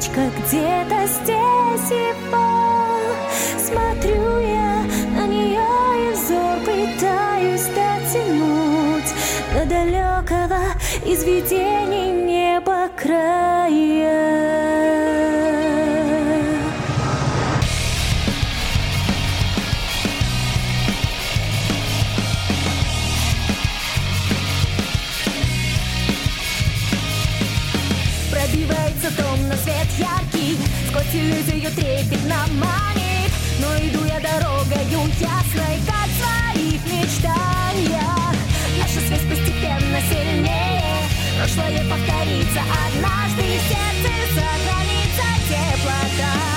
птичка где-то здесь его. Смотрю я на нее и взор пытаюсь дотянуть до далекого из видений неба края. Пробивается томно свет яркий, сквозь иллюзию трепетно манит. Но иду я дорогою ясной, как в своих мечтаниях. Наша связь постепенно сильнее, прошлое повторится однажды, в сердце сохранится теплота.